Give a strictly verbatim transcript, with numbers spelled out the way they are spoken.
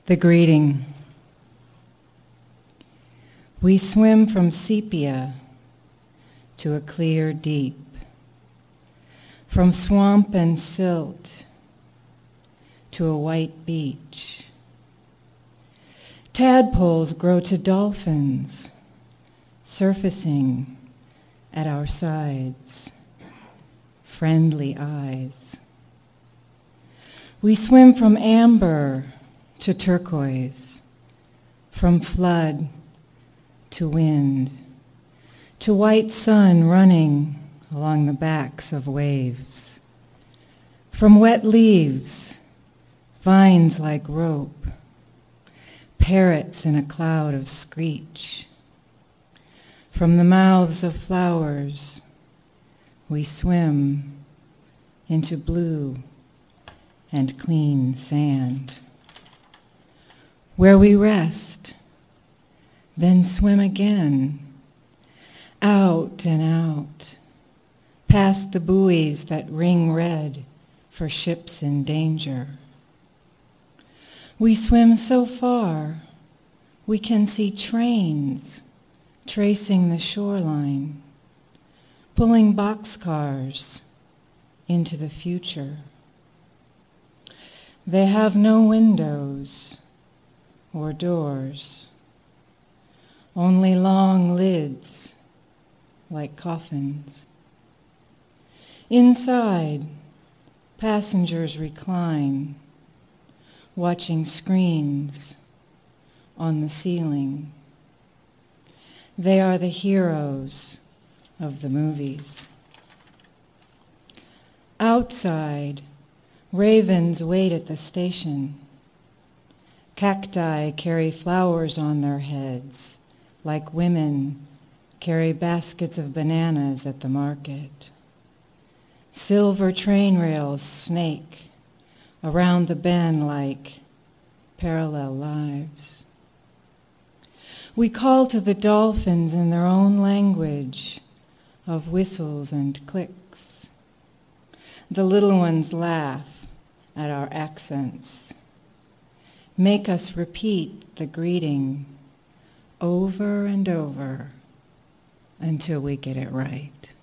The greeting. We swim from sepia to a clear deep, from swamp and silt to a white beach. Tadpoles grow to dolphins, surfacing at our sides, friendly eyes. We swim from amber to turquoise, from flood to wind, to white sun running along the backs of waves, from wet leaves, vines like rope, parrots in a cloud of screech. From the mouths of flowers, we swim into blue and clean sand, where we rest, then swim again, out and out, past the buoys that ring red for ships in danger. We swim so far, we can see trains tracing the shoreline, pulling boxcars into the future. They have no windows or doors, only long lids like coffins. Inside, passengers recline, watching screens on the ceiling. They are the heroes of the movies. Outside, ravens wait at the station. Cacti carry flowers on their heads, like women carry baskets of bananas at the market. Silver train rails snake around the bend like parallel lives. We call to the dolphins in their own language of whistles and clicks. The little ones laugh at our accents, make us repeat the greeting over and over until we get it right.